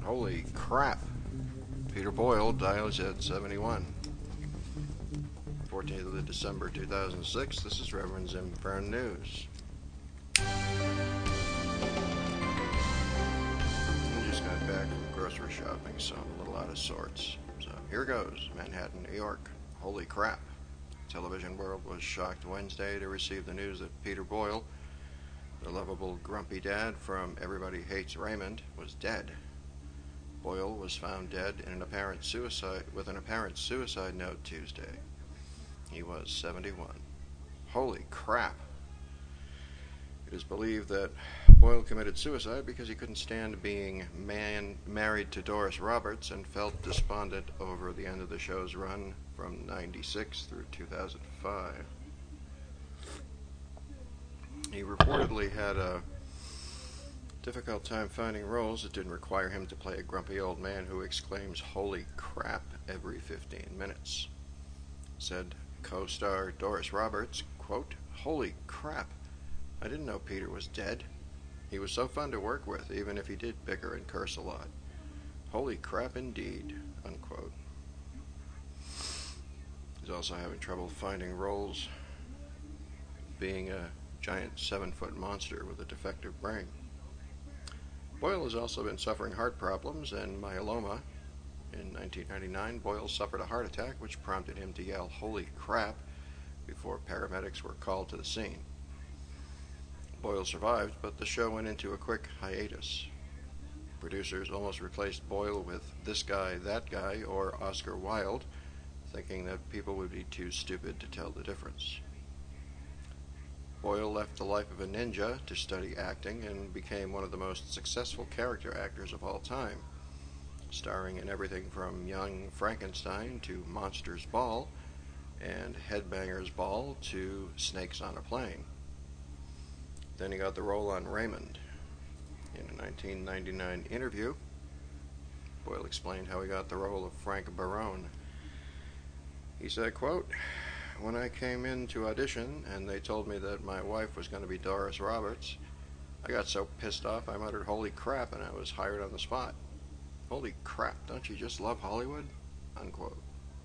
Holy crap. Peter Boyle dies at 71. 14th of December 2006. This is Reverend Zim Fern News. I just got back from grocery shopping, so I'm a little out of sorts. So here goes. Manhattan, New York. Holy crap. Television world was shocked Wednesday to receive the news that Peter Boyle, the lovable grumpy dad from Everybody Hates Raymond, was dead. Boyle was found dead with an apparent suicide note Tuesday. He was 71. Holy crap. It is believed that Boyle committed suicide because he couldn't stand being married to Doris Roberts and felt despondent over the end of the show's run from 96 through 2005. He reportedly had a difficult time finding roles that didn't require him to play a grumpy old man who exclaims "holy crap" every 15 minutes. Said co-star Doris Roberts, quote, "Holy crap, I didn't know Peter was dead. He was so fun to work with, even if he did bicker and curse a lot. Holy crap indeed," unquote. He's also having trouble finding roles, being a giant 7-foot monster with a defective brain. Boyle has also been suffering heart problems and myeloma. In 1999, Boyle suffered a heart attack, which prompted him to yell "holy crap" before paramedics were called to the scene. Boyle survived, but the show went into a quick hiatus. Producers almost replaced Boyle with This Guy, That Guy, or Oscar Wilde, thinking that people would be too stupid to tell the difference. Boyle left the life of a ninja to study acting and became one of the most successful character actors of all time, starring in everything from Young Frankenstein to Monsters Ball and Headbangers Ball to Snakes on a Plane. Then he got the role on Raymond. In a 1999 interview, Boyle explained how he got the role of Frank Barone. He said, quote, "When I came in to audition and they told me that my wife was going to be Doris Roberts, I got so pissed off I muttered 'holy crap' and I was hired on the spot. Holy crap, don't you just love Hollywood?" Unquote.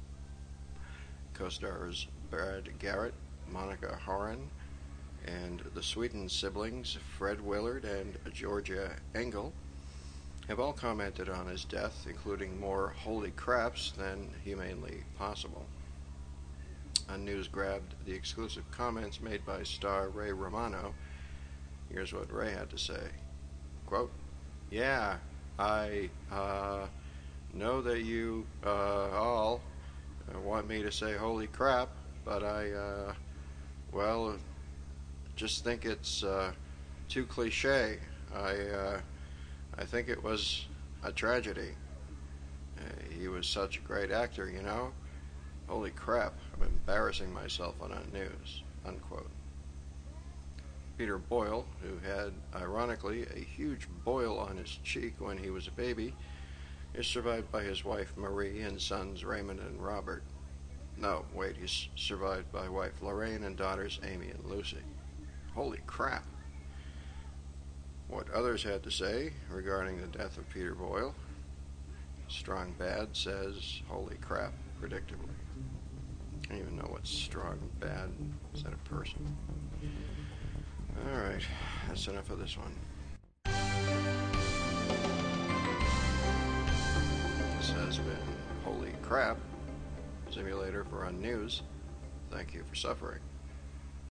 Co-stars Brad Garrett, Monica Horan, and the Sweeten siblings, Fred Willard and Georgia Engel, have all commented on his death, including more holy craps than humanly possible. News grabbed the exclusive comments made by star Ray Romano. Here's what Ray had to say. Quote, "Yeah, I know that you all want me to say holy crap, but I just think it's too cliche. I think it was a tragedy. He was such a great actor, you know. Holy crap, I'm embarrassing myself on that news," unquote. Peter Boyle, who had, ironically, a huge boil on his cheek when he was a baby, is survived by his wife Marie and sons Raymond and Robert. No, wait, he's survived by wife Lorraine and daughters Amy and Lucy. Holy crap. What others had to say regarding the death of Peter Boyle. Strong Bad says, "holy crap," predictably. I don't even know what's Strong Bad. Is that a person? Alright, that's enough of this one. This has been Holy Crap, Simulator for Unnews. Thank you for suffering.